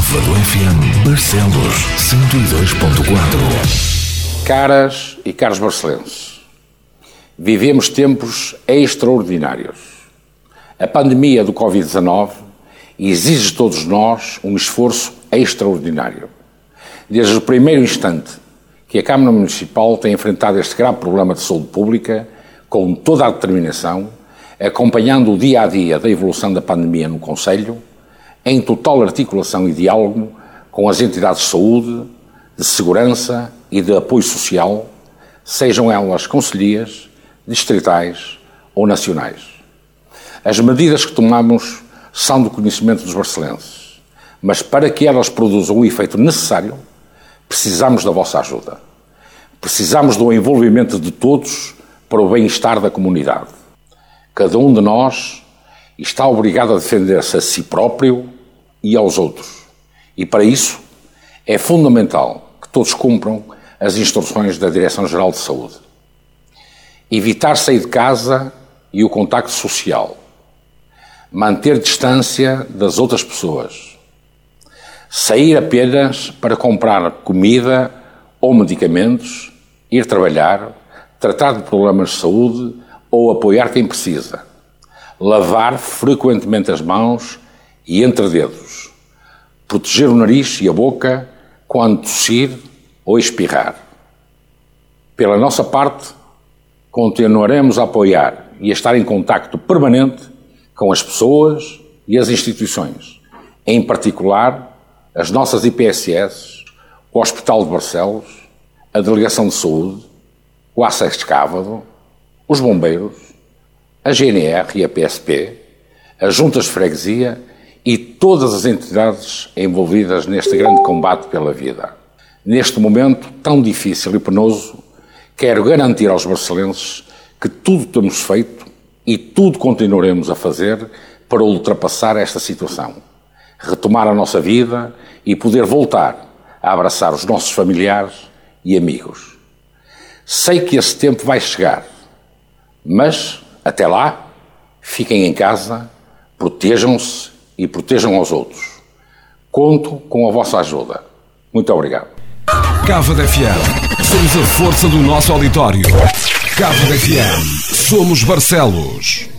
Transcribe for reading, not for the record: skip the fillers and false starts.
Cávado FM Barcelos 102.4. Caras e caros barcelenses, vivemos tempos extraordinários. A pandemia do Covid-19 exige de todos nós um esforço extraordinário. Desde o primeiro instante que a Câmara Municipal tem enfrentado este grave problema de saúde pública, com toda a determinação, acompanhando o dia-a-dia da evolução da pandemia no Concelho, em total articulação e diálogo com as entidades de saúde, de segurança e de apoio social, sejam elas concelhias, distritais ou nacionais. As medidas que tomamos são do conhecimento dos barcelenses, mas para que elas produzam o efeito necessário, precisamos da vossa ajuda. Precisamos do envolvimento de todos para o bem-estar da comunidade. Cada um de nós está obrigado a defender-se a si próprio e aos outros. E para isso é fundamental que todos cumpram as instruções da Direção-Geral de Saúde. Evitar sair de casa e o contacto social. Manter distância das outras pessoas. Sair apenas para comprar comida ou medicamentos, ir trabalhar, tratar de problemas de saúde ou apoiar quem precisa. Lavar frequentemente as mãos e entre dedos. Proteger o nariz e a boca quando tossir ou espirrar. Pela nossa parte, continuaremos a apoiar e a estar em contacto permanente com as pessoas e as instituições, em particular as nossas IPSS, o Hospital de Barcelos, a Delegação de Saúde, o ACES de Cávado, os bombeiros, a GNR e a PSP, as juntas de freguesia e todas as entidades envolvidas neste grande combate pela vida. Neste momento tão difícil e penoso, quero garantir aos barcelenses que tudo temos feito e tudo continuaremos a fazer para ultrapassar esta situação, retomar a nossa vida e poder voltar a abraçar os nossos familiares e amigos. Sei que esse tempo vai chegar, mas, até lá, fiquem em casa, protejam-se e protejam aos outros. Conto com a vossa ajuda. Muito obrigado. Cávado FM. Somos a força do nosso auditório. Cávado FM. Somos Barcelos.